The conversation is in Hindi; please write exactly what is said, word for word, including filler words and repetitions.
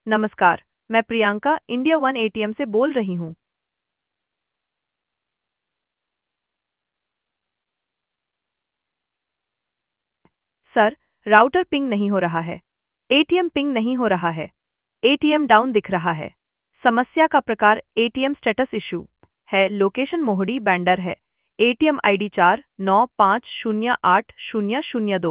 नमस्कार, मैं प्रियंका इंडिया वन एटीएम से बोल रही हूँ। सर, राउटर पिंग नहीं हो रहा है। एटीएम पिंग नहीं हो रहा है। एटीएम डाउन दिख रहा है। समस्या का प्रकार एटीएम स्टेटस इशू है। लोकेशन मोहड़ी बैंडर है। एटीएम आईडी चार नौ पाँच शून्य आठ शून्य शून्य दो।